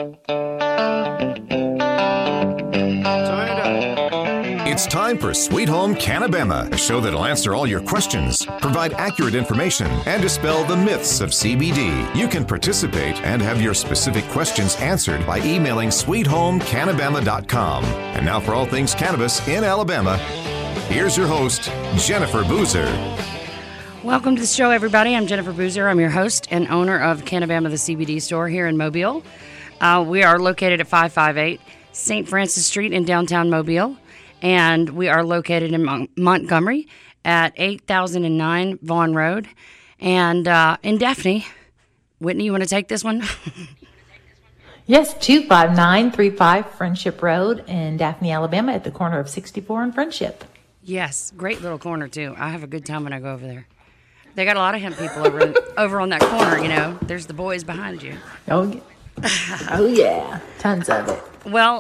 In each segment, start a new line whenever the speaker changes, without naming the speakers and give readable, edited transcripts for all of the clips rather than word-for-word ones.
It's time for Sweet Home Cannabama, a show that'll answer all your questions, provide accurate information, and dispel the myths of CBD. You can participate and have your specific questions answered by emailing sweethomecannabama.com. And now for all things cannabis in Alabama, here's your host, Jennifer Boozer.
Welcome to the show, everybody. I'm Jennifer Boozer. I'm your host and owner of Cannabama, the CBD store here in Mobile. We are located at 558 St. Francis Street in downtown Mobile. And we are located in Montgomery at 8009 Vaughn Road. And in Daphne. Whitney, you want to take this one?
Yes, 25935 Friendship Road in Daphne, Alabama at the corner of 64 and Friendship.
Yes, great little corner, too. I have a good time when I go over there. They got a lot of hemp people over on that corner, you know. There's the boys behind you.
Oh, yeah. Oh, yeah. Tons of it.
Well,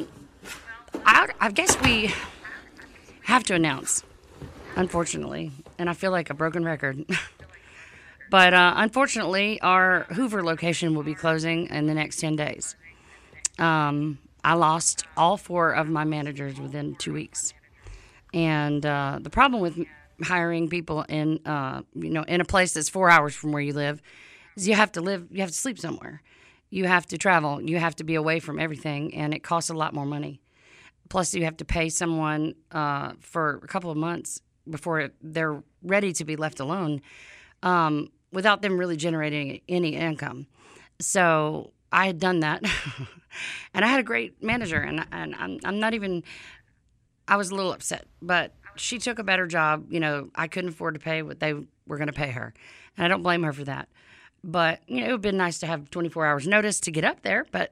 I guess we have to announce, unfortunately, and I feel like a broken record, but unfortunately, our Hoover location will be closing in the next 10 days. I lost all 4 of my managers within 2 weeks, and the problem with hiring people in a place that's 4 hours from where you live is you have to sleep somewhere, you have to travel, you have to be away from everything, and it costs a lot more money. Plus, you have to pay someone for a couple of months before they're ready to be left alone without them really generating any income. So I had done that, and I had a great manager, and I'm not even – I was a little upset. But she took a better job. You know, I couldn't afford to pay what they were going to pay her, and I don't blame her for that. But, you know, it would have been nice to have 24 hours notice to get up there, but,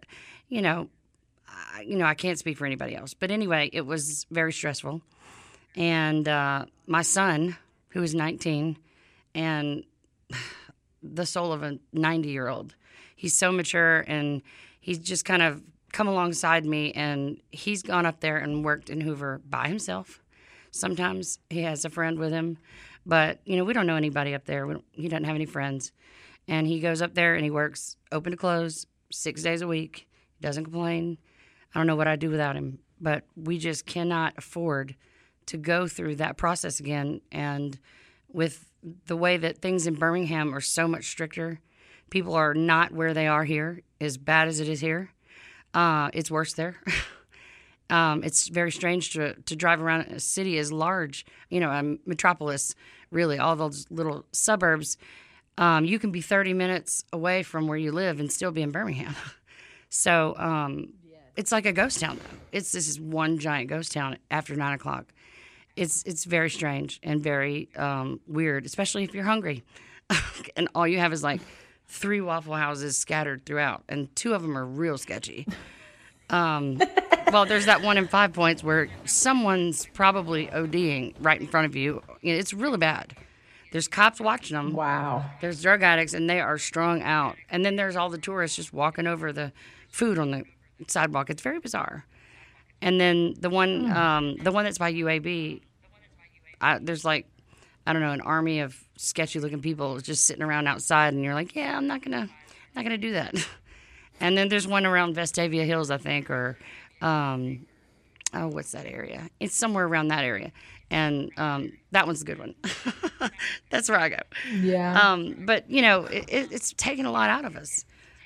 I can't speak for anybody else. But anyway, it was very stressful. And my son, who is 19, and the soul of a 90-year-old, he's so mature, and he's just kind of come alongside me, and he's gone up there and worked in Hoover by himself. Sometimes he has a friend with him. But, we don't know anybody up there. He doesn't have any friends. And he goes up there, and he works open to close 6 days a week. He doesn't complain. I don't know what I'd do without him, but we just cannot afford to go through that process again. And with the way that things in Birmingham are so much stricter, people are not where they are here, as bad as it is here. It's worse there. It's very strange to drive around a city as large, a metropolis, really, all those little suburbs. You can be 30 minutes away from where you live and still be in Birmingham. So it's like a ghost town, though. This is one giant ghost town after 9 o'clock. It's very strange and very weird, especially if you're hungry. And all you have is like 3 Waffle Houses scattered throughout, and 2 of them are real sketchy. Well, there's that one in 5 Points where someone's probably ODing right in front of you. It's really bad. There's cops watching them.
Wow.
There's drug addicts, and they are strung out. And then there's all the tourists just walking over the food on the sidewalk. It's very bizarre. And then the one that's by UAB, there's like, I don't know, an army of sketchy-looking people just sitting around outside, and you're like, yeah, I'm not gonna do that. And then there's one around Vestavia Hills, I think, or what's that area? It's somewhere around that area. And that one's a good one. That's where I go.
Yeah.
But, it's taken a lot out of us.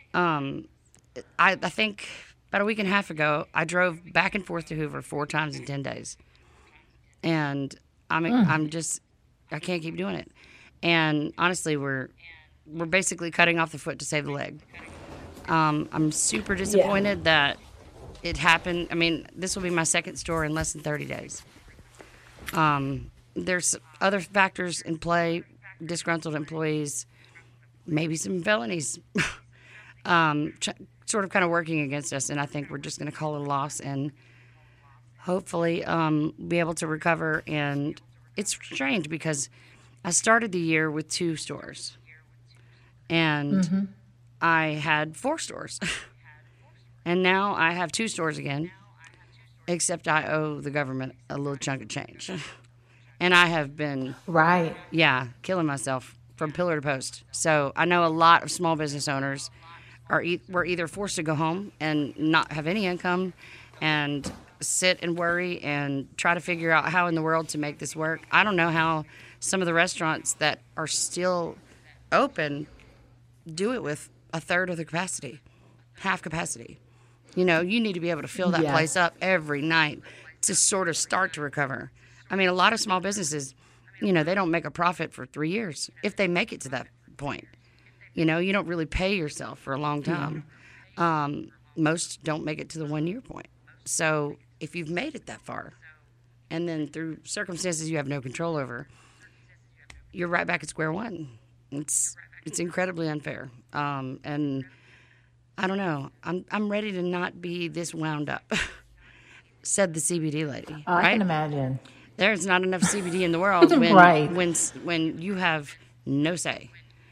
I think about a week and a half ago, I drove back and forth to Hoover 4 times in 10 days. And I can't keep doing it. And honestly, we're basically cutting off the foot to save the leg. I'm super disappointed that it happened. I mean, this will be my second store in less than 30 days. There's other factors in play, disgruntled employees, maybe some felonies, sort of kind of working against us, and I think we're just going to call it a loss and hopefully be able to recover. And it's strange because I started the year with 2 stores, and I had 4 stores, and now I have 2 stores again, except I owe the government a little chunk of change. And I have been, killing myself from pillar to post. So I know a lot of small business owners we're either forced to go home and not have any income and sit and worry and try to figure out how in the world to make this work. I don't know how some of the restaurants that are still open do it with a third of the capacity, half capacity. You know, you need to be able to fill that place up every night to sort of start to recover. I mean, a lot of small businesses, you know, they don't make a profit for 3 years if they make it to that point. You know, you don't really pay yourself for a long time. Most don't make it to the 1 year point. So if you've made it that far, and then through circumstances you have no control over, you're right back at square one. It's incredibly unfair. And I don't know. I'm ready to not be this wound up, said the CBD lady.
I can imagine.
There's not enough CBD in the world when you have no say.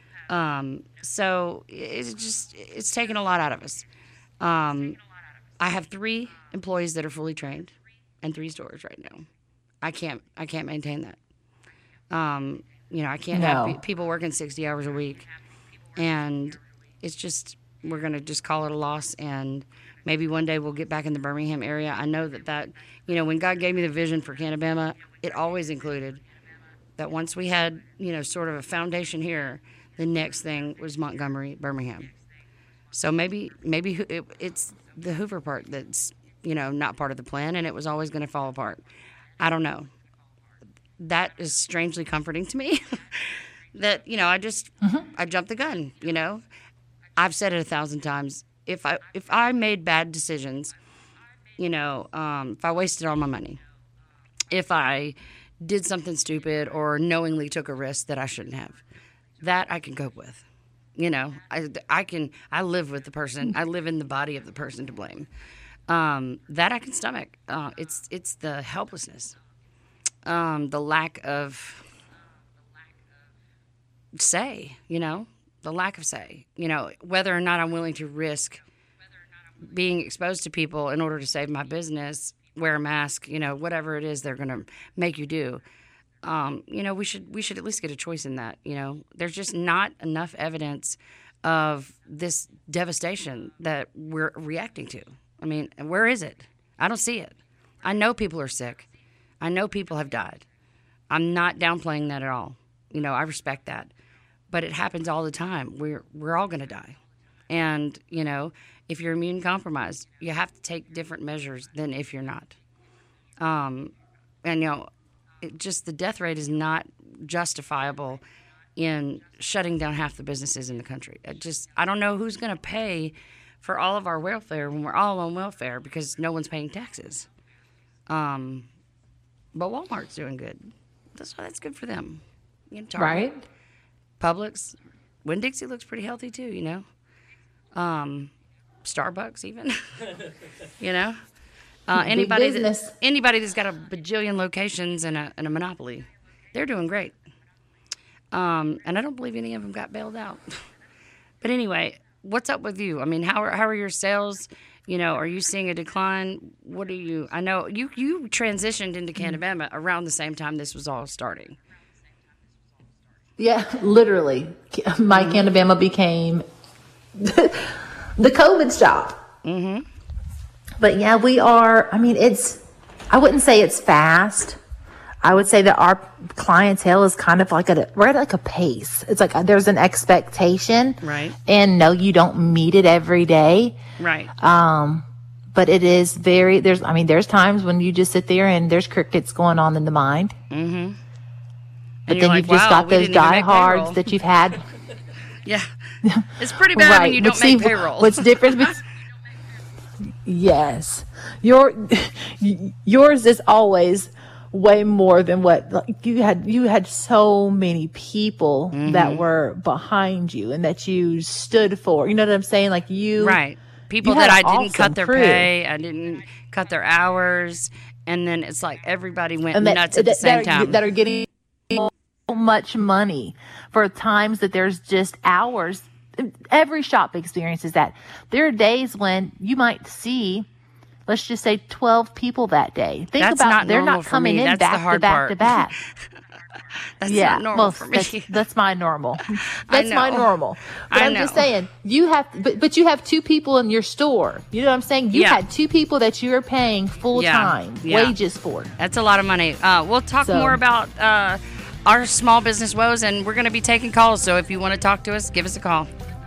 So it's taken a lot out of us. I have 3 employees that are fully trained and 3 stores right now. I can't maintain that. You know, I can't have people working 60 hours a week, and it's just, we're going to just call it a loss, and maybe one day we'll get back in the Birmingham area. I know that, you know, when God gave me the vision for Canabema, it always included that once we had, you know, sort of a foundation here, the next thing was Montgomery, Birmingham. So maybe it's the Hoover part that's, you know, not part of the plan, and it was always going to fall apart. I don't know. That is strangely comforting to me. That, you know, I jumped the gun. You know, I've said it 1,000 times. If I made bad decisions, you know, if I wasted all my money, if I did something stupid or knowingly took a risk that I shouldn't have, that I can cope with. You know, I live with the person. I live in the body of the person to blame. That I can stomach. It's the helplessness, the lack of say, you know, the lack of say, you know, whether or not I'm willing to risk being exposed to people in order to save my business, wear a mask, you know, whatever it is they're going to make you do. You know, we should at least get a choice in that. You know, there's just not enough evidence of this devastation that we're reacting to. I mean, where is it? I don't see it. I know people are sick. I know people have died. I'm not downplaying that at all. You know, I respect that. But it happens all the time. We're all going to die. And, you know, if you're immune compromised, you have to take different measures than if you're not. And, you know, the death rate is not justifiable in shutting down half the businesses in the country. I don't know who's going to pay for all of our welfare when we're all on welfare because no one's paying taxes. But Walmart's doing good. That's good for them. You know, Target, right? Publix, Winn-Dixie looks pretty healthy too, you know. Starbucks even, you know. Anybody that's got a bajillion locations and a monopoly, they're doing great. And I don't believe any of them got bailed out. But anyway, what's up with you? I mean, how are your sales? You know, are you seeing a decline? I know you transitioned into Canabema around the same time this was all starting.
Yeah, literally. My Canabema became the COVID stop. Mm-hmm. But yeah, we are, I mean, I wouldn't say it's fast. I would say that our clientele is kind of like we're at like a pace. It's like there's an expectation.
Right.
And no, you don't meet it every day.
Right.
But it is there's times when you just sit there and there's crickets going on in the mind. Mm-hmm. But then you've just got those diehards that you've had.
Yeah. It's pretty bad right. When you don't make payroll.
What's different? Yes. Yours is always way more than what you had so many people that were behind you and that you stood for. You know what I'm saying? Like
right. People that I didn't cut their pay, I didn't cut their hours, and then it's like everybody went nuts at the same time.
That are getting so much money for times that there's just hours. Every shop experiences that. There are days when you might see, let's just say 12 people that day. Think
That's
about
not
they're not coming in back to back to back.
That's not normal for me.
That's my normal.
I
That's my
know.
normal. But
I
I'm just
know.
saying, but you have 2 people in your store. You know what I'm saying? You
Yeah.
had 2 people that you're paying full time
Yeah.
wages for.
That's a lot of money. We'll talk more about our small business woes, and we're going to be taking calls. So if you want to talk to us, give us a call.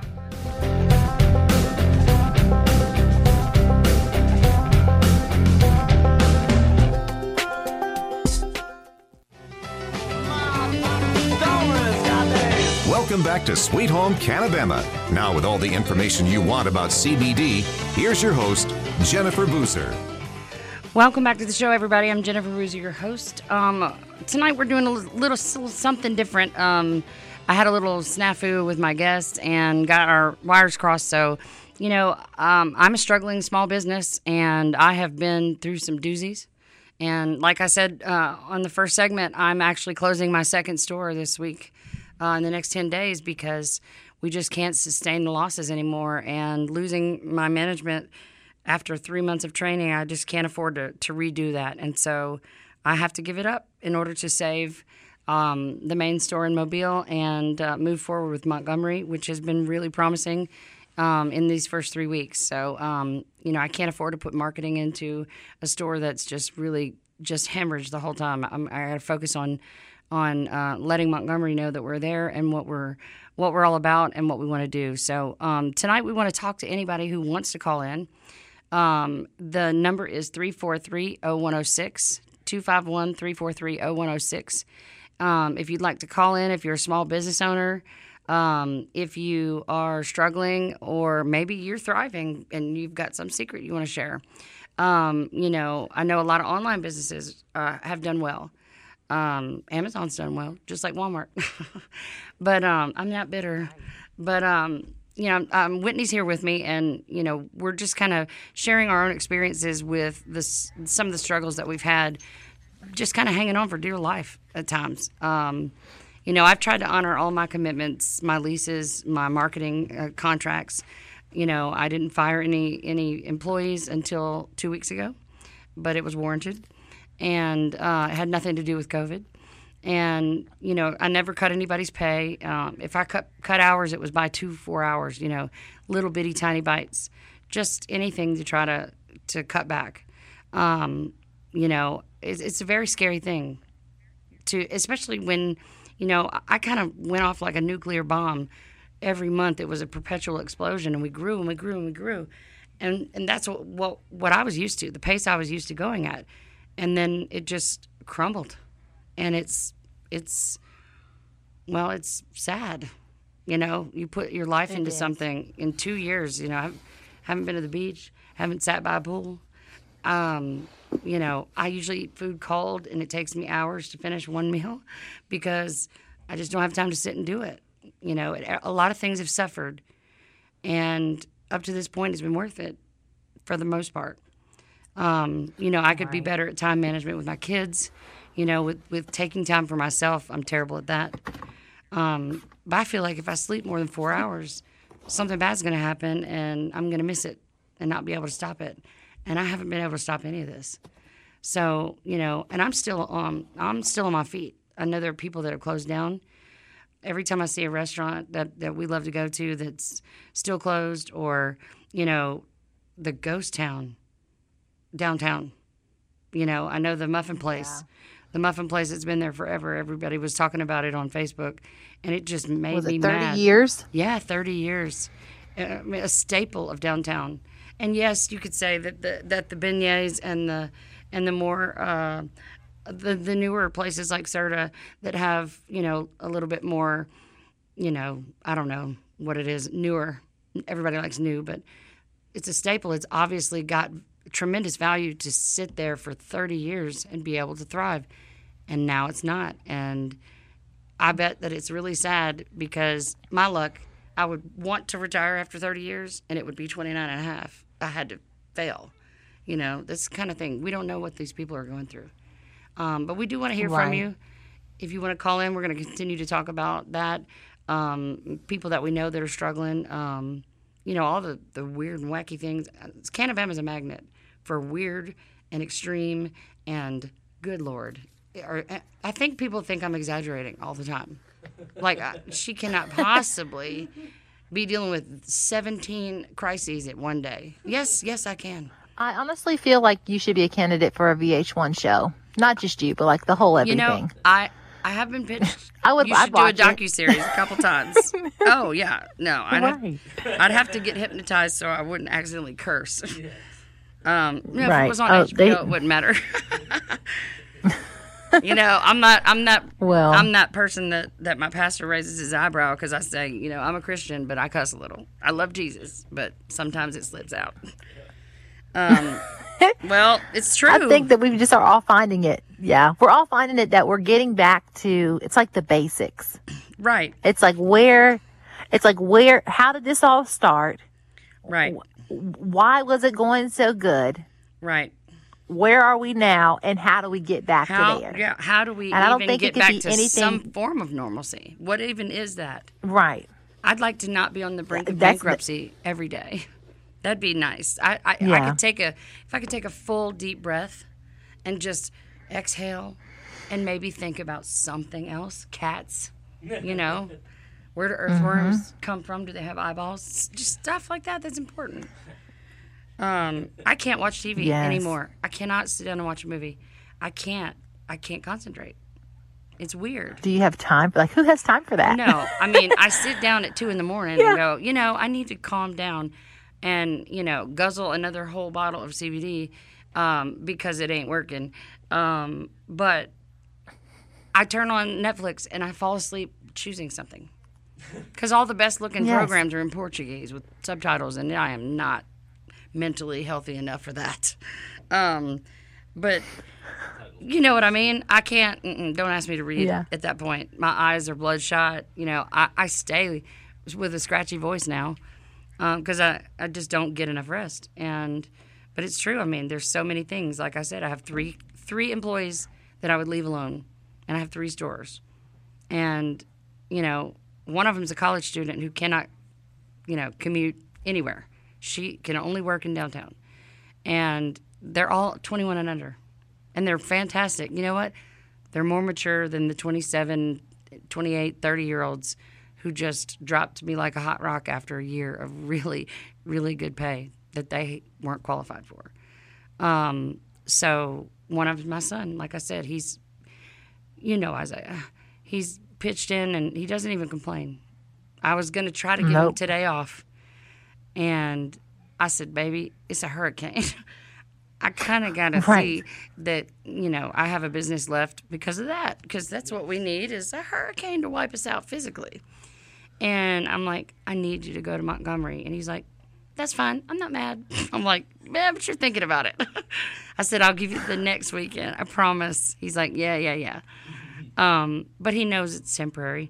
Welcome back to Sweet Home Canabema. Now, with all the information you want about CBD, here's your host, Jennifer Boozer.
Welcome back to the show, everybody. I'm Jennifer Boozer, your host. Tonight we're doing a little something different. I had a little snafu with my guest and got our wires crossed. So, I'm a struggling small business, and I have been through some doozies. And like I said on the first segment, I'm actually closing my second store this week in the next 10 days because we just can't sustain the losses anymore. And losing my management after 3 months of training, I just can't afford to redo that. And so I have to give it up in order to save the main store in Mobile and move forward with Montgomery, which has been really promising in these first 3 weeks. So, I can't afford to put marketing into a store that's just really just hemorrhaged the whole time. I got to focus on letting Montgomery know that we're there and what we're all about and what we want to do. So tonight we want to talk to anybody who wants to call in. The number is 343-0106, 251-343-0106. If you'd like to call in, if you're a small business owner, if you are struggling, or maybe you're thriving and you've got some secret you want to share. I know a lot of online businesses have done well. Amazon's done well, just like Walmart. But I'm not bitter. But Whitney's here with me, and we're just kind of sharing our own experiences with some of the struggles that we've had, just kind of hanging on for dear life at times. I've tried to honor all my commitments, my leases, my marketing contracts. I didn't fire any employees until 2 weeks ago, but it was warranted. And it had nothing to do with COVID. And, I never cut anybody's pay. If I cut hours, it was by 2-4 hours, little bitty tiny bites, just anything to try to cut back. It's a very scary thing, especially when, I kind of went off like a nuclear bomb. Every month it was a perpetual explosion, and we grew and we grew and we grew. And that's what I was used to, the pace I was used to going at. And then it just crumbled, and it's sad. You put your life into something in 2 years. I haven't been to the beach, haven't sat by a pool. I usually eat food cold, and it takes me hours to finish one meal because I just don't have time to sit and do it. A lot of things have suffered, and up to this point, it's been worth it for the most part. I could be better at time management with my kids, with taking time for myself. I'm terrible at that. But I feel like if I sleep more than 4 hours, something bad's going to happen, and I'm going to miss it and not be able to stop it. And I haven't been able to stop any of this. So, and I'm still on my feet. I know there are people that have closed down. Every time I see a restaurant that we love to go to that's still closed, or, the ghost town downtown. I know the Muffin Place. Yeah. The Muffin Place has been there forever. Everybody was talking about it on Facebook, and it just made me mad.
30 years?
Yeah, 30 years. A staple of downtown. And yes, you could say that the beignets and the more the newer places like Serta that have a little bit more, I don't know what it is, newer. Everybody likes new, but it's a staple. It's obviously got tremendous value to sit there for 30 years and be able to thrive, and now it's not. And I bet that it's really sad because my luck, I would want to retire after 30 years, and it would be 29 and a half. I had to fail. This kind of thing. We don't know what these people are going through. But we do want to hear from you. If you want to call in, we're going to continue to talk about that. People that we know that are struggling, all the weird and wacky things. Canabema is a magnet for weird and extreme and, good Lord, I think people think I'm exaggerating all the time. Like, she cannot possibly be dealing with 17 crises at one day. Yes, I can.
I honestly feel like you should be a candidate for a VH1 show. Not just you, but like the whole everything.
You know, I have been pitched.
I'd
you should do a
watch it.
docuseries a couple times. Oh, yeah. No, I'd have to get hypnotized so I wouldn't accidentally curse. If it was on HBO, it wouldn't matter. You know, I'm that person that my pastor raises his eyebrow because I say, you know, I'm a Christian, but I cuss a little. I love Jesus, but sometimes it slips out. Well, it's true.
I think that we just are all finding it. Yeah, we're all finding it that we're getting back to, it's like the basics.
Right.
It's like how did this all start?
Right.
Why was it going so good?
Right.
Where are we now, and how do we get back to there?
Yeah, how do we even get back to some form of normalcy? What even is that?
Right.
I'd like to not be on the brink of bankruptcy every day. That'd be nice. I could take a full deep breath and just exhale and maybe think about something else. Cats, you know, where do earthworms come from? Do they have eyeballs? Just stuff like that. That's important. I can't watch TV anymore. I cannot sit down and watch a movie. I can't concentrate. It's weird.
Do you have time? Like, who has time for that?
No. I mean, I sit down at 2 a.m. and go, you know, I need to calm down and, you know, guzzle another whole bottle of CBD because it ain't working. But I turn on Netflix and I fall asleep choosing something. Because all the best-looking programs are in Portuguese with subtitles, and I am not mentally healthy enough for that. But you know what I mean? I can't, don't ask me to read at that point. My eyes are bloodshot. You know, I stay with a scratchy voice now because I just don't get enough rest. But it's true. I mean, there's so many things. Like I said, I have three employees that I would leave alone, and I have 3 stores. And, you know, one of them is a college student who cannot, you know, commute anywhere. She can only work in downtown. And they're all 21 and under. And they're fantastic. You know what? They're more mature than the 27, 28, 30-year-olds who just dropped me like a hot rock after a year of really, really good pay that they weren't qualified for. So one of my son, like I said, he's, you know, Isaiah, he's pitched in and he doesn't even complain. I was going to try to give him today off. And I said, baby, it's a hurricane. I kind of got to see that, you know, I have a business left because of that. Because that's what we need is a hurricane to wipe us out physically. And I'm like, I need you to go to Montgomery. And he's like, that's fine. I'm not mad. I'm like, man, but you're thinking about it. I said, I'll give you the next weekend. I promise. He's like, yeah. But he knows it's temporary.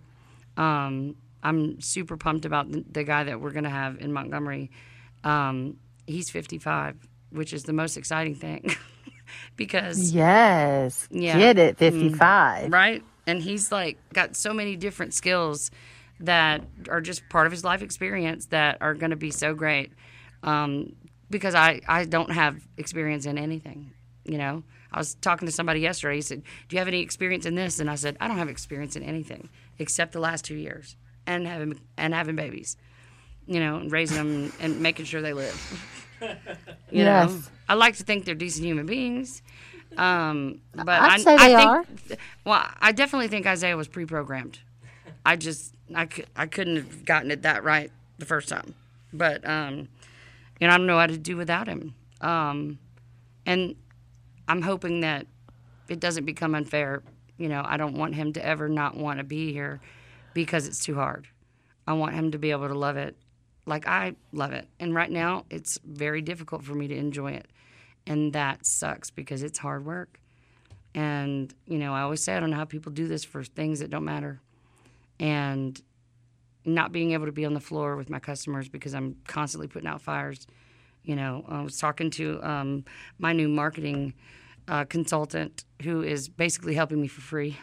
I'm super pumped about the guy that we're going to have in Montgomery. He's 55, which is the most exciting thing because get it, 55, right? And he's like got so many different skills that are just part of his life experience that are going to be so great. Because I don't have experience in anything, you know. I was talking to somebody yesterday. He said, "Do you have any experience in this?" And I said, "I don't have experience in anything except the last 2 years." And having babies, you know, and raising them and making sure they live. You know, I like to think they're decent human beings, but
I'd say they are.
Well, I definitely think Isaiah was pre-programmed. I couldn't have gotten it that right the first time, but you know, I don't know how to do without him, and I'm hoping that it doesn't become unfair. You know, I don't want him to ever not want to be here because it's too hard. I want him to be able to love it like I love it. And right now, it's very difficult for me to enjoy it. And that sucks because it's hard work. And, you know, I always say I don't know how people do this for things that don't matter. And not being able to be on the floor with my customers because I'm constantly putting out fires. You know, I was talking to my new marketing consultant who is basically helping me for free.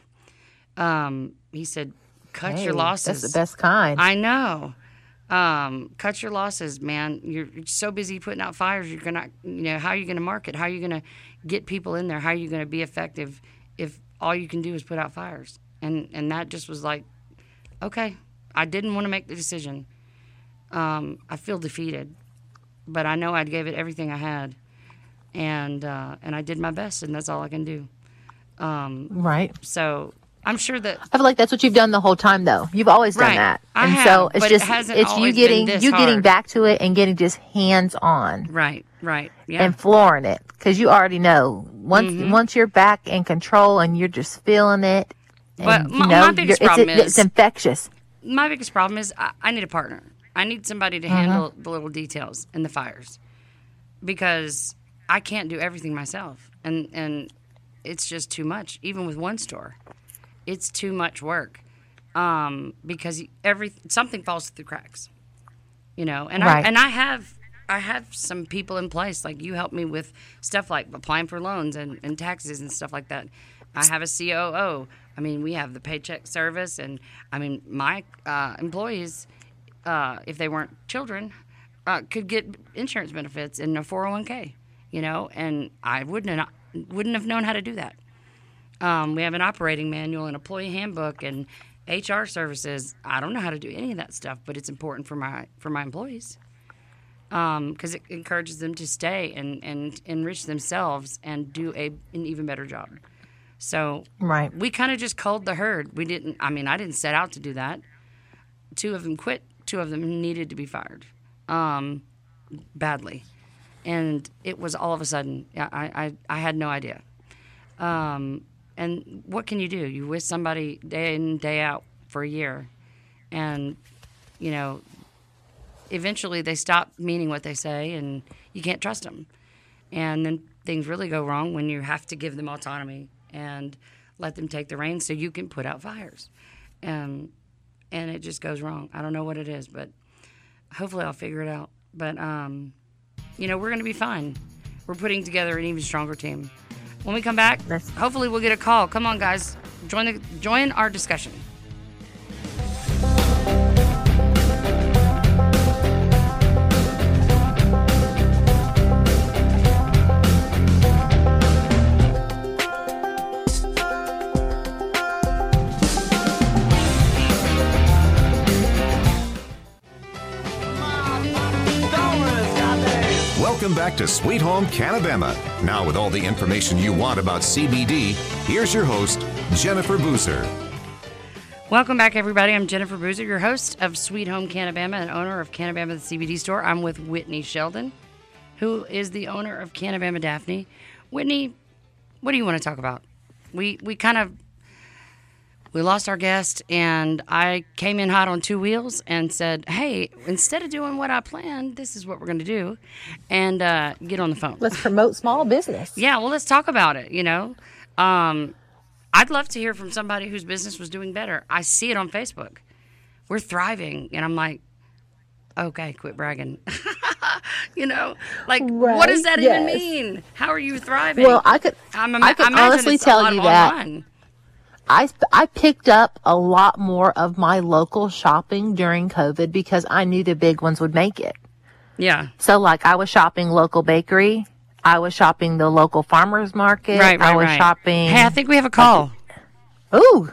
He said, cut your losses.
That's the best kind.
I know. Cut your losses, man. You're so busy putting out fires. You're gonna, you know, how are you gonna market? How are you gonna get people in there? How are you gonna be effective if all you can do is put out fires. And that just was like, okay, I didn't want to make the decision. I feel defeated, but I know I gave it everything I had, and I did my best, and that's all I can do.
Right.
So I'm sure that
I feel like that's what you've done the whole time, though. You've always done
Right.
that,
I
and
have,
so it's
but it
just
hasn't
it's you
always
getting
been this
you getting
hard.
back to it and getting just hands on
right, yeah,
and flooring it because you already know once you're back in control and you're just feeling it.
But
And,
my biggest problem
it's
is
infectious.
my biggest problem is I need a partner. I need somebody to handle the little details and the fires, because I can't do everything myself, and it's just too much. Even with one store, it's too much work, because something falls through the cracks, and
Right.
I have some people in place. Like, you help me with stuff like applying for loans and taxes and stuff like that. I have a COO. I mean, we have the paycheck service, and I mean, my employees, if they weren't children, could get insurance benefits in a 401k, and I wouldn't have known how to do that. We have an operating manual, an employee handbook, and HR services. I don't know how to do any of that stuff, but it's important for my employees, because it encourages them to stay and enrich themselves and do an even better job. So
Right.
we kind of just culled the herd. I didn't set out to do that. 2 of them quit. 2 of them needed to be fired, badly. And it was all of a sudden. I had no idea. And what can you do? You with somebody day in, day out for a year. And, eventually they stop meaning what they say, and you can't trust them. And then things really go wrong when you have to give them autonomy and let them take the reins so you can put out fires. And it just goes wrong. I don't know what it is, but hopefully I'll figure it out. But, we're going to be fine. We're putting together an even stronger team. When we come back, hopefully we'll get a call. Come on, guys. Join our discussion.
Welcome back to Sweet Home Canabama. Now, with all the information you want about CBD, here's your host, Jennifer Boozer.
Welcome back, everybody. I'm Jennifer Boozer, your host of Sweet Home Canabama and owner of Canabama the CBD store. I'm with Whitney Sheldon, who is the owner of Canabama Daphne. Whitney, what do you want to talk about? We lost our guest, and I came in hot on 2 wheels and said, hey, instead of doing what I planned, this is what we're going to do, and get on the phone.
Let's promote small business.
Yeah, well, let's talk about it, I'd love to hear from somebody whose business was doing better. I see it on Facebook. We're thriving, and I'm like, okay, quit bragging. What does that even mean? How are you thriving?
Well, I could honestly tell you that.
Online.
I picked up a lot more of my local shopping during COVID because I knew the big ones would make it.
Yeah.
So, I was shopping local bakery. I was shopping the local farmer's market.
Right.
I was shopping.
Hey, I think we have a call.
Ooh.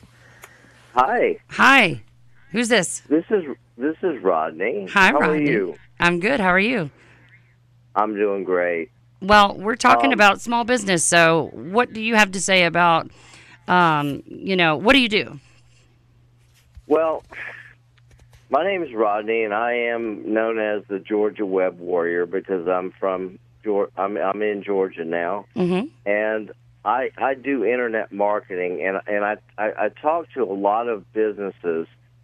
Hi. Who's this?
This is Rodney.
Hi, Rodney.
How are you?
I'm good. How are you?
I'm doing great.
Well, we're talking about small business. So, what do you have to say about? What do you do?
Well, my name is Rodney, and I am known as the Georgia Web Warrior because I'm from I'm in Georgia now, and I do internet marketing, and I talk to a lot of businesses,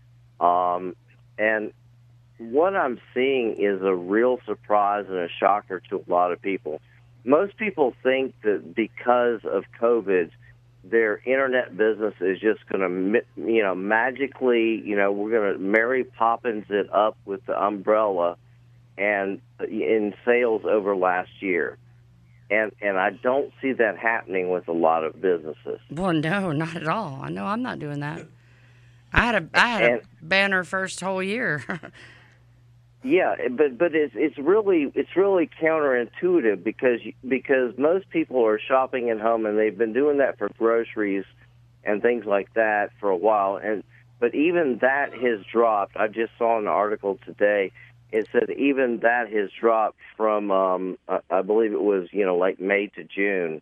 and what I'm seeing is a real surprise and a shocker to a lot of people. Most people think that because of COVID, their internet business is just going to, magically, we're going to Mary Poppins it up with the umbrella and in sales over last year. And I don't see that happening with a lot of businesses.
Well, no, not at all. I know I'm not doing that. I had a banner first whole year.
Yeah, but it's really counterintuitive because most people are shopping at home, and they've been doing that for groceries and things like that for a while. But even that has dropped. I just saw an article today. It said even that has dropped from I believe it was like May to June.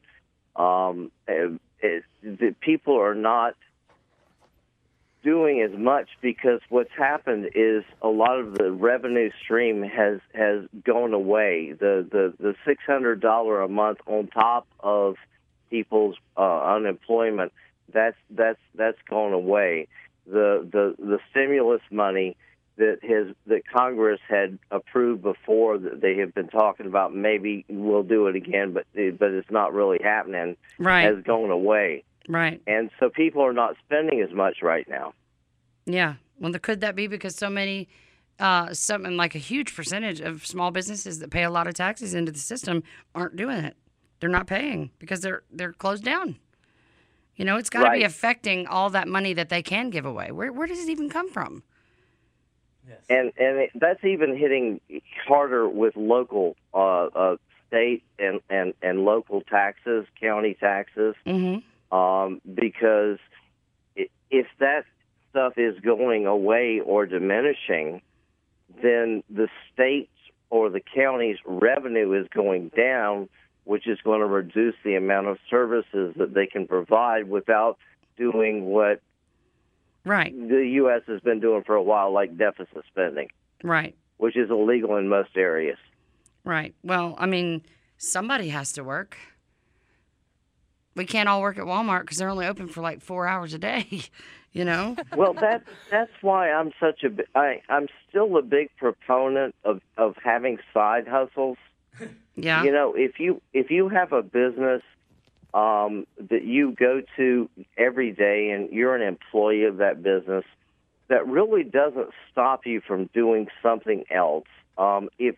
The people are not doing as much because what's happened is a lot of the revenue stream has gone away. The $600 a month on top of people's unemployment, that's gone away. The stimulus money that Congress had approved before, that they have been talking about maybe we'll do it again, but it's not really happening, has gone away.
Right.
And so people are not spending as much right now.
Yeah. Well, could that be because so many, something like a huge percentage of small businesses that pay a lot of taxes into the system aren't doing it? They're not paying because they're closed down. It's got to be affecting all that money that they can give away. Where does it even come from?
Yes. And that's even hitting harder with local state and local taxes, county taxes.
Mm-hmm.
Because if that stuff is going away or diminishing, then the state or the county's revenue is going down, which is going to reduce the amount of services that they can provide without doing what the U.S. has been doing for a while, like deficit spending.
Right.
Which is illegal in most areas. Right.
Well, I mean, somebody has to work. We can't all work at Walmart because they're only open for like 4 hours a day,
Well, that's why I'm I'm still a big proponent of having side hustles.
Yeah.
If you have a business that you go to every day and you're an employee of that business, that really doesn't stop you from doing something else. If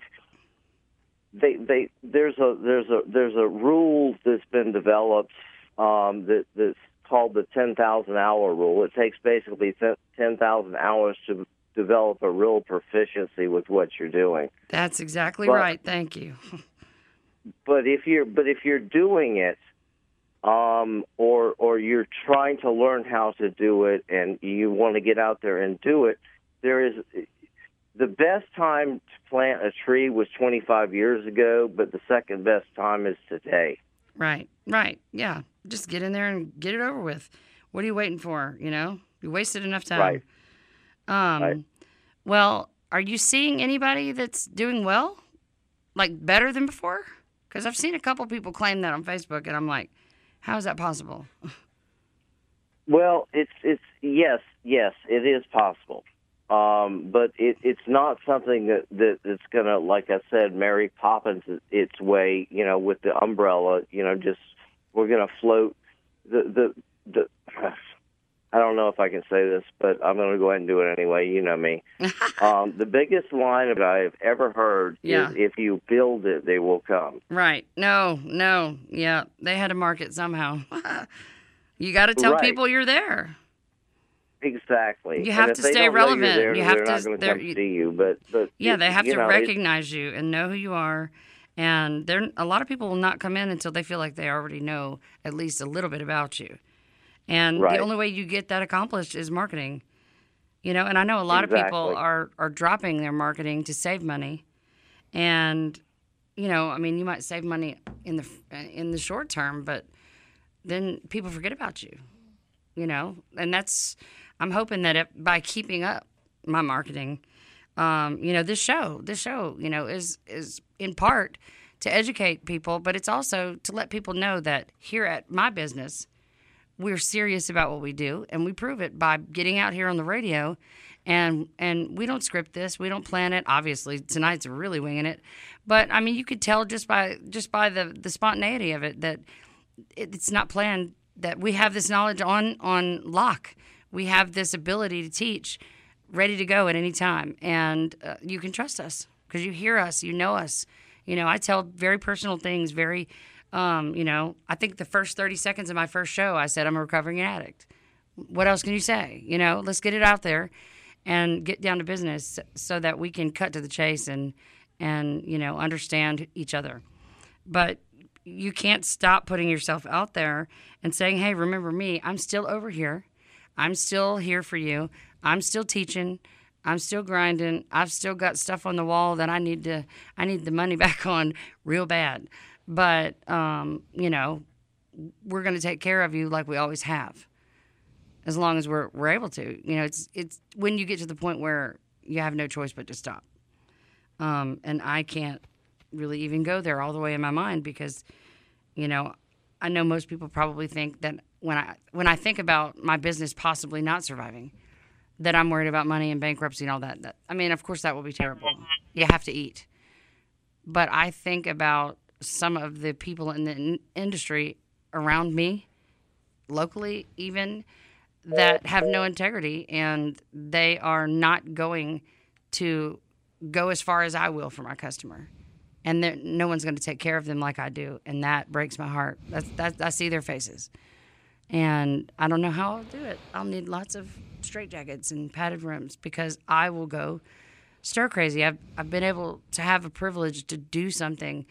there's a rule that's been developed that's called the 10,000 hour rule. It takes basically 10,000 hours to develop a real proficiency with what you're doing.
That's exactly right. Thank you.
But if you're doing it, or you're trying to learn how to do it, and you want to get out there and do it, the best time to plant a tree was 25 years ago, but the second best time is today.
Right. Yeah. Just get in there and get it over with. What are you waiting for? You wasted enough time.
Right.
Well, are you seeing anybody that's doing well, like better than before? Because I've seen a couple people claim that on Facebook, and I'm like, how is that possible?
Well, it's yes, it is possible. But it's not something that's going to, like I said, Mary Poppins its way, with the umbrella, just we're going to float the I don't know if I can say this, but I'm going to go ahead and do it anyway. You know me. The biggest line that I've ever heard is, if you build it, they will come.
Right. No. Yeah. They had to mark it somehow. You got to tell people you're there.
Exactly.
You have to stay relevant.
There, you have they're not going to come see you, but
yeah, they have to recognize you and know who you are. And a lot of people will not come in until they feel like they already know at least a little bit about you. And the only way you get that accomplished is marketing. And I know a lot of people are dropping their marketing to save money. And you might save money in the short term, but then people forget about you. And I'm hoping that by keeping up my marketing, this show, is in part to educate people, but it's also to let people know that here at my business, we're serious about what we do, and we prove it by getting out here on the radio, and we don't script this, we don't plan it. Obviously, tonight's really winging it, but I mean, you could tell just by the spontaneity of it that it's not planned. That we have this knowledge on lock. We have this ability to teach, ready to go at any time, and you can trust us because you hear us, you know us. I tell very personal things, very. I think the first 30 seconds of my first show, I said, I'm a recovering addict. What else can you say? Let's get it out there. and get down to business so that we can cut to the chase and understand each other. But you can't stop putting yourself out there and saying, hey, remember me. I'm still over here. I'm still here for you. I'm still teaching. I'm still grinding. I've still got stuff on the wall that I need the money back on real bad. But, we're going to take care of you like we always have, as long as we're able to. It's when you get to the point where you have no choice but to stop. And I can't really even go there all the way in my mind because, I know most people probably think that when I think about my business possibly not surviving, that I'm worried about money and bankruptcy and all that. Of course that will be terrible. You have to eat. But I think about some of the people in the industry around me, locally even, that have no integrity, and they are not going to go as far as I will for my customer. And no one's going to take care of them like I do, and that breaks my heart. I see their faces. And I don't know how I'll do it. I'll need lots of straitjackets and padded rooms because I will go stir crazy. I've been able to have a privilege to do something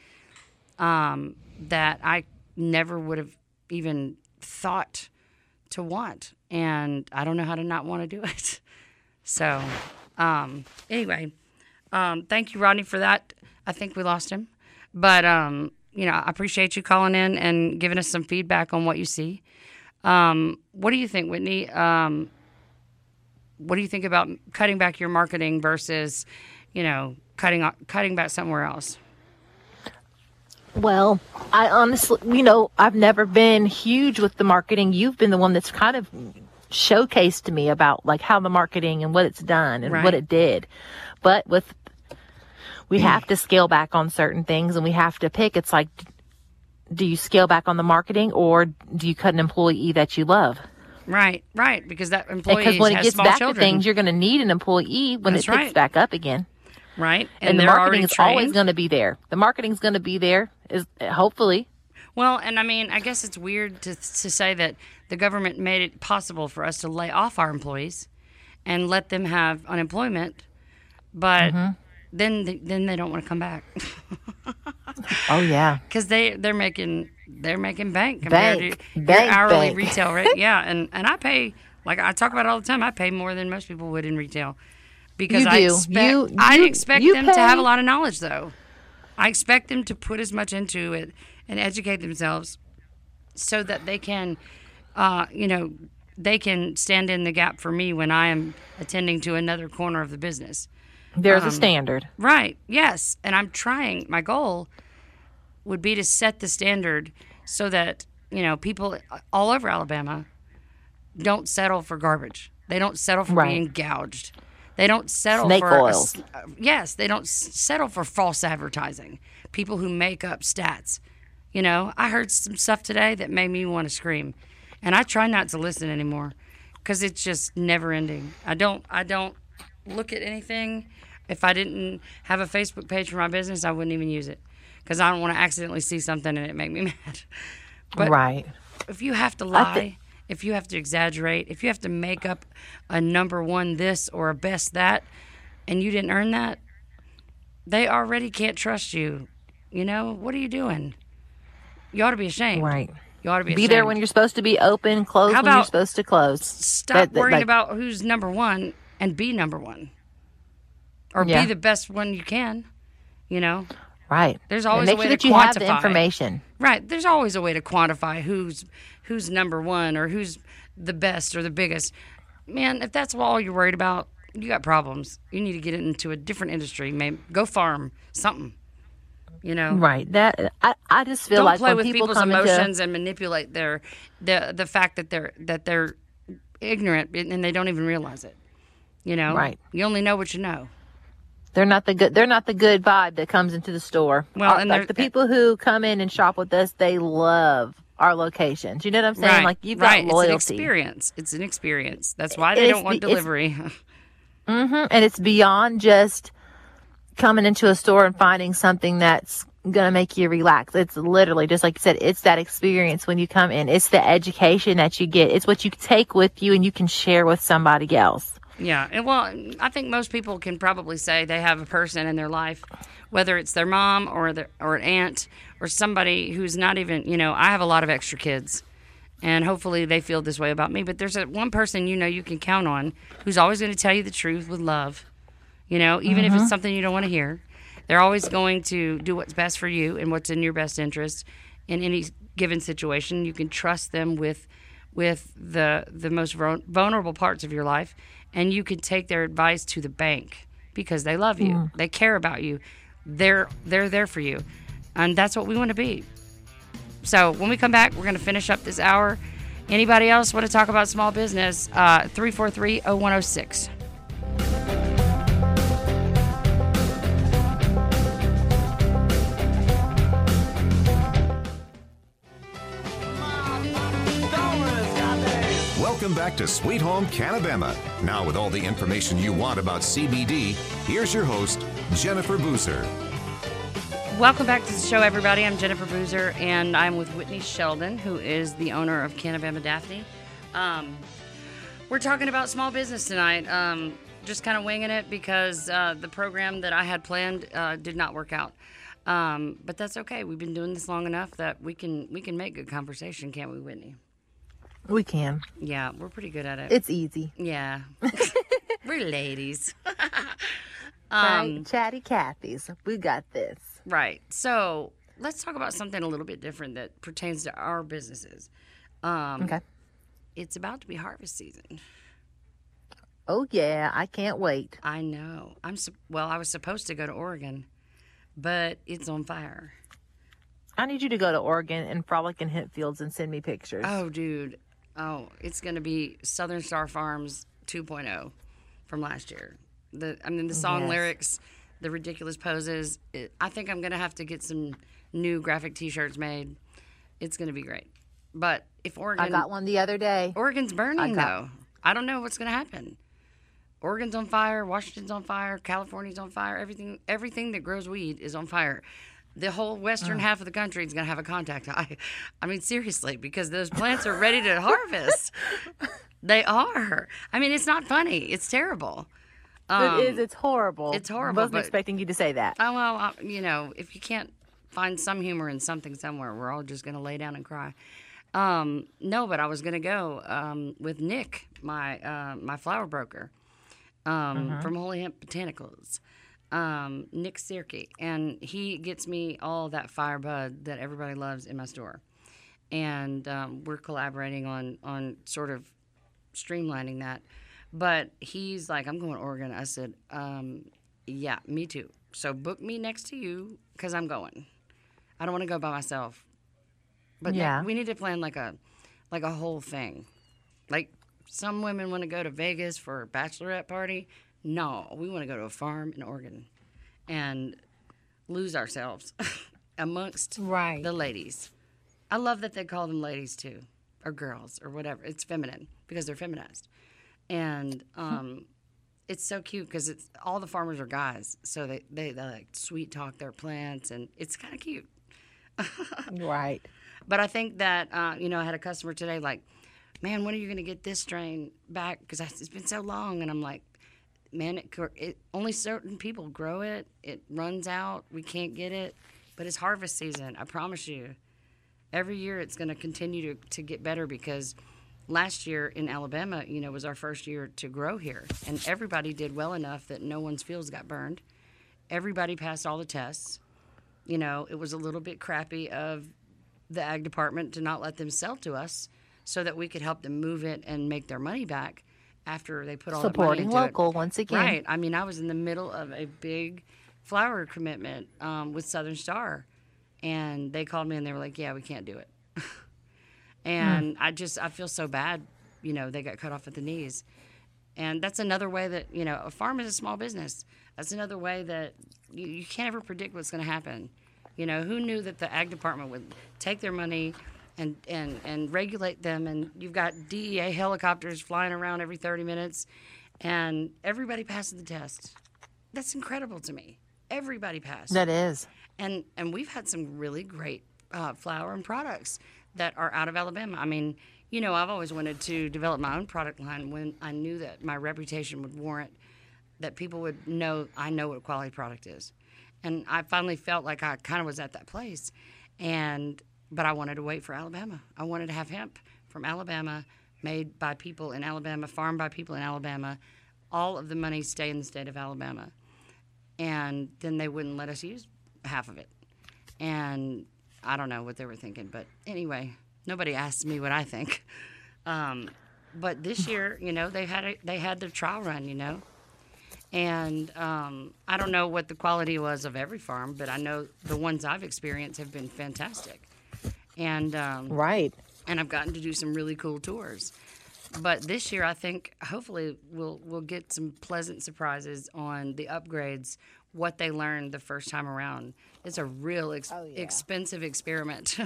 that I never would have even thought to want. And I don't know how to not want to do it. So, anyway, thank you, Rodney, for that. I think we lost him. But, I appreciate you calling in and giving us some feedback on what you see. What do you think, Whitney? What do you think about cutting back your marketing versus, cutting back somewhere else?
Well, I honestly, I've never been huge with the marketing. You've been the one that's kind of showcased to me about like how the marketing and what it's done and what it did. But we have to scale back on certain things, and we have to pick. It's like, do you scale back on the marketing, or do you cut an employee that you love?
Right. Because that employee
because when
has
it gets
small
back
children.
to things, you're going to need an employee when it picks back up again.
Right.
And the marketing is always going to be there. The marketing's going to be there, hopefully.
Well, and I guess it's weird to say that the government made it possible for us to lay off our employees and let them have unemployment, but then they don't want to come back.
Oh yeah,
because they're making bank compared to your hourly retail rate. Yeah, and I pay, like I talk about it all the time. I pay more than most people would in retail because I expect them to have a lot of knowledge, though. I expect them to put as much into it and educate themselves so that they can, they can stand in the gap for me when I am attending to another corner of the business.
There's a standard.
Right, yes. And I'm trying. My goal would be to set the standard so that, people all over Alabama don't settle for garbage. They don't settle for being gouged. They don't settle
snake
for
oil.
Yes, they don't settle for false advertising. People who make up stats. I heard some stuff today that made me want to scream. And I try not to listen anymore because it's just never ending. I don't look at anything. If I didn't have a Facebook page for my business, I wouldn't even use it because I don't want to accidentally see something and it make me mad. But if you have to lie, if you have to exaggerate, if you have to make up a number one this or a best that, and you didn't earn that, they already can't trust you. What are you doing? You ought to be ashamed.
Right.
You ought to be ashamed.
Be there when you're supposed to be open, close when you're supposed to close.
Stop worrying about who's number one and be number one. Or be the best one you can,
Right.
There's always a way to quantify.
Make sure that you have the information.
Right. There's always a way to quantify who's number one or who's the best or the biggest. Man, if that's all you're worried about, you got problems. You need to get into a different industry. Maybe go farm something.
Right. That I just feel
Don't
like
play
when
with
people
people's
come
emotions and manipulate the fact that they're ignorant and they don't even realize it.
Right.
You only know what you know.
They're not the good vibe that comes into the store.
Well, and
like the people who come in and shop with us, they love our locations. You know what I'm saying?
Right.
Like you've got loyalty.
It's an experience. That's why they don't want delivery.
And it's beyond just coming into a store and finding something that's going to make you relax. It's literally, just like you said, it's that experience when you come in. It's the education that you get. It's what you take with you and you can share with somebody else.
Yeah, and well, I think most people can probably say they have a person in their life, whether it's their mom or or an aunt or somebody who's not even, I have a lot of extra kids, and hopefully they feel this way about me. But there's one person you can count on who's always going to tell you the truth with love. Even if it's something you don't want to hear, they're always going to do what's best for you and what's in your best interest in any given situation. You can trust them with the most vulnerable parts of your life, and you can take their advice to the bank because they love you. They care about you. They're there for you. And that's what we want to be. So when we come back, we're going to finish up this hour. Anybody else want to talk about small business? 343-0106.
Welcome back to Sweet Home Canabema. Now with all the information you want about CBD, here's your host, Jennifer Boozer.
Welcome back to the show, everybody. I'm Jennifer Boozer, and I'm with Whitney Sheldon, who is the owner of Canabema Daphne. We're talking about small business tonight. Just kind of winging it because the program that I had planned did not work out. But that's okay. We've been doing this long enough that we can make good conversation, can't we, Whitney?
We can.
Yeah, we're pretty good at it.
It's easy.
Yeah. We're ladies.
Right? Chatty Cathy's. We got this.
Right. So let's talk about something a little bit different that pertains to our businesses.
Okay.
It's about to be harvest season.
Oh, yeah. I can't wait.
I know. I was supposed to go to Oregon, but it's on fire.
I need you to go to Oregon and frolic in hemp fields and send me pictures.
Oh, dude. Oh, it's going to be Southern Star Farms 2.0 from last year. The song
Yes.
lyrics, the ridiculous poses. I think I'm going to have to get some new graphic T-shirts made. It's going to be great. But if Oregon...
I got one the other day.
Oregon's burning, though. I don't know what's going to happen. Oregon's on fire. Washington's on fire. California's on fire. Everything that grows weed is on fire. The whole western half of the country is going to have a contact high. I mean, seriously, because those plants are ready to harvest. They are. I mean, it's not funny. It's terrible.
It is. It's horrible.
It's horrible.
I wasn't expecting you to say that.
Oh, well, if you can't find some humor in something somewhere, we're all just going to lay down and cry. No, but I was going to go with Nick, my flower broker from Holy Hemp Botanicals. Nick Sirke, and he gets me all that fire bud that everybody loves in my store. And we're collaborating on sort of streamlining that. But he's like, I'm going to Oregon. I said, yeah, me too. So book me next to you because I'm going. I don't want to go by myself. But
yeah,
we need to plan like a whole thing. Like some women want to go to Vegas for a bachelorette party. No, we want to go to a farm in Oregon and lose ourselves amongst the ladies. I love that they call them ladies, too, or girls, or whatever. It's feminine because they're feminized. And it's so cute because all the farmers are guys, so they like sweet talk their plants, and it's kind of cute.
Right.
But I think that, I had a customer today like, man, when are you going to get this strain back? Because it's been so long. And I'm like, man, only certain people grow it. It runs out. We can't get it. But it's harvest season. I promise you. Every year it's going to continue to get better because last year in Alabama, was our first year to grow here. And everybody did well enough that no one's fields got burned. Everybody passed all the tests. It was a little bit crappy of the ag department to not let them sell to us so that we could help them move it and make their money back after they put all that money into
supporting local once again.
Right. I mean, I was in the middle of a big flower commitment with Southern Star, and they called me and they were like, yeah, we can't do it. And I feel so bad, they got cut off at the knees. And that's another way that, a farm is a small business. That's another way that you can't ever predict what's going to happen. Who knew that the ag department would take their money and regulate them, and you've got DEA helicopters flying around every 30 minutes, and everybody passes the test. That's incredible to me. Everybody passed.
That is.
And we've had some really great flour and products that are out of Alabama. I mean, you know, I've always wanted to develop my own product line when I knew that my reputation would warrant that people would know I know what a quality product is. And I finally felt like I kind of was at that place. But I wanted to wait for Alabama. I wanted to have hemp from Alabama, made by people in Alabama, farmed by people in Alabama. All of the money stay in the state of Alabama. And then they wouldn't let us use half of it. And I don't know what they were thinking. But anyway, nobody asked me what I think. But this year, you know, they had their trial run, you know. And I don't know what the quality was of every farm, but I know the ones I've experienced have been fantastic. And
Right.
and I've gotten to do some really cool tours. But this year, I think hopefully we'll get some pleasant surprises on the upgrades, what they learned the first time around. It's a real expensive experiment.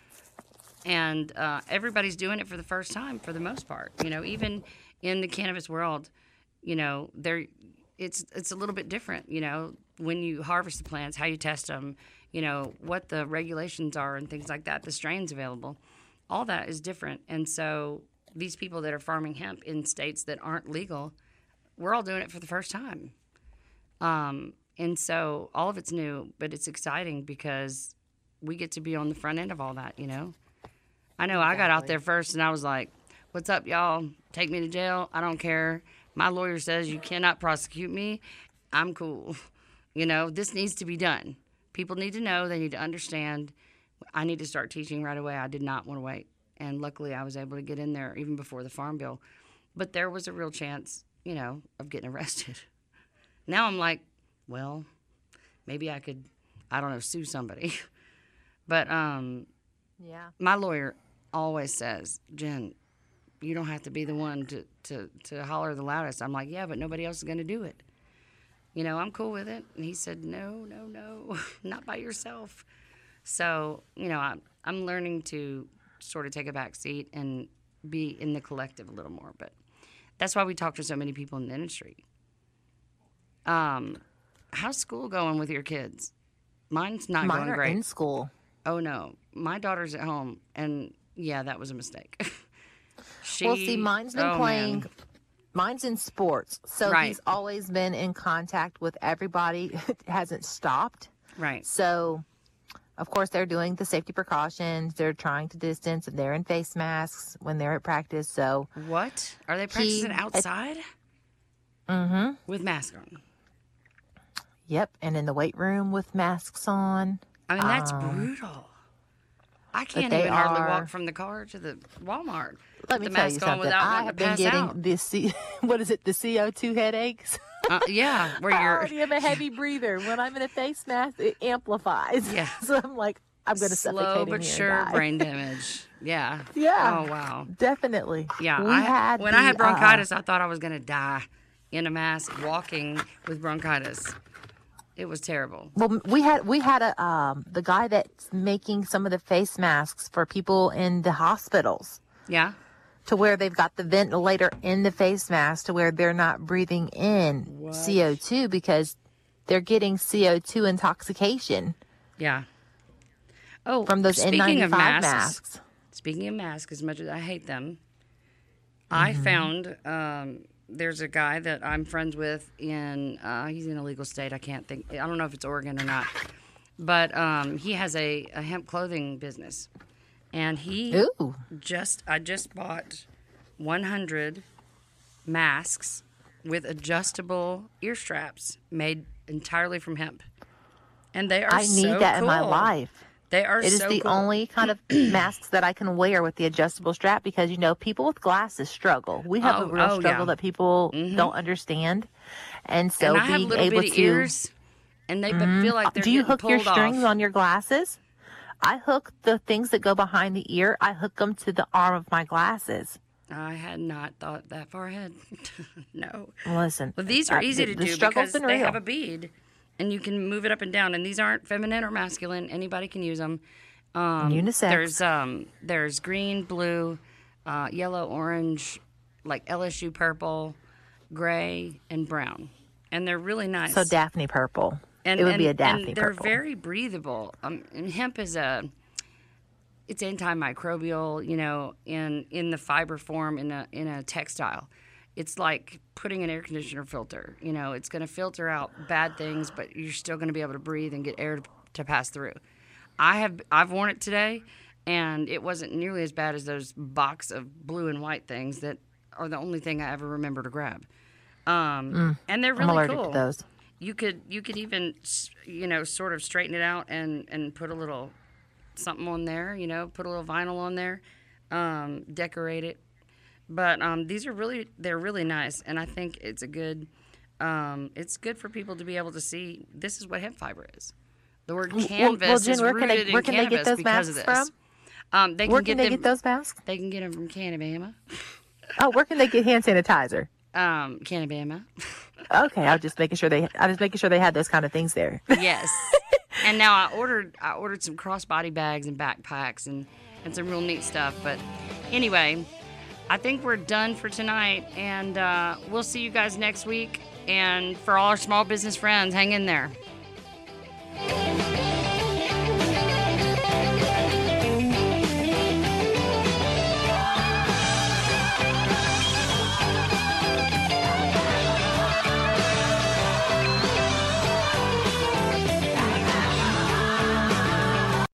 And everybody's doing it for the first time for the most part. You know, even in the cannabis world, you know, it's a little bit different, you know, when you harvest the plants, how you test them, you know, what the regulations are and things like that, the strains available. All that is different. And so these people that are farming hemp in states that aren't legal, we're all doing it for the first time. And so all of it's new, but it's exciting because we get to be on the front end of all that, you know. I know I got out there first and I was like, what's up, y'all? Take me to jail. I don't care. My lawyer says you cannot prosecute me. I'm cool. You know, this needs to be done. People need to know. They need to understand. I need to start teaching right away. I did not want to wait. And luckily, I was able to get in there even before the Farm Bill. But there was a real chance, you know, of getting arrested. Now I'm like, well, maybe I could, I don't know, sue somebody. But my lawyer always says, Jen, you don't have to be the one to holler the loudest. I'm like, yeah, but nobody else is going to do it. You know, I'm cool with it. And he said, no, not by yourself. So, you know, I'm learning to sort of take a back seat and be in the collective a little more. But that's why we talk to so many people in the industry. How's school going with your kids? Mine's not going great.
Mine are in school.
Oh, no. My daughter's at home, and, yeah, that was a mistake.
Well, see, mine's been playing. Man. Mine's in sports, so he's always been in contact with everybody. It hasn't stopped.
Right.
So, of course, they're doing the safety precautions. They're trying to distance, and they're in face masks when they're at practice. So,
what are they practicing outside? With masks on.
Yep, and in the weight room with masks on.
I mean, that's brutal. I can't even hardly walk from the car to the Walmart.
Let me tell you something. I have been getting the CO2 headaches.
Yeah, where
I
you're.
already am a heavy breather. When I'm in a face mask, it amplifies.
Yeah.
So I'm like, I'm going to suffocate
slow
in
but
here
sure
and die.
brain damage. Yeah.
Yeah.
Oh wow.
Definitely.
Yeah. When I had bronchitis, I thought I was going to die in a mask walking with bronchitis. It was terrible.
Well, we had the guy that's making some of the face masks for people in the hospitals.
Yeah.
To where they've got the ventilator in the face mask to where they're not breathing in CO2 because they're getting CO2 intoxication.
Yeah. Oh,
from those N95 masks.
Speaking of masks, as much as I hate them, I found there's a guy that I'm friends with in he's in a legal state. I don't know if it's Oregon or not, but he has a hemp clothing business, and I just bought 100 masks with adjustable ear straps made entirely from hemp, and they are
I need that in my life.
They are.
It is the only kind of masks that I can wear with the adjustable strap because, you know, people with glasses struggle. We have a real struggle that people don't understand. And so
I have little bitty ears, and they feel like they're
Do you hook your
pulled
strings
off.
on your glasses? I hook the things that go behind the ear. I hook them to the arm of my glasses.
I had not thought that far ahead. No.
Listen.
Well, these are easy to do because they
real.
have a bead. And you can move it up and down, and these aren't feminine or masculine. Anybody can use them.
Unisex.
There's green, blue, yellow, orange, like LSU purple, gray, and brown, and they're really nice.
So Daphne purple. It would be a Daphne
and they're
purple.
very breathable. And hemp is it's antimicrobial, in the fiber form in a textile. It's like putting an air conditioner filter. It's going to filter out bad things, but you're still going to be able to breathe and get air to pass through. I've worn it today, and it wasn't nearly as bad as those box of blue and white things that are the only thing I ever remember to grab. And they're really
I'm allergic
cool.
to those.
You could even sort of straighten it out and put a little something on there. Put a little vinyl on there, decorate it. But they're really nice, and I think it's it's good for people to be able to see this is what hemp fiber is. The word canvas
Jen,
is rooted in
they get
cannabis
those
because of
masks
this.
from? Where can they get those masks?
They can get them from Canabama.
Oh, where can they get hand sanitizer?
Canabama.
Okay, I was just making sure they had those kind of things there.
Yes. And now I ordered some crossbody bags and backpacks and some real neat stuff. But anyway, I think we're done for tonight, and we'll see you guys next week. And for all our small business friends, hang in there.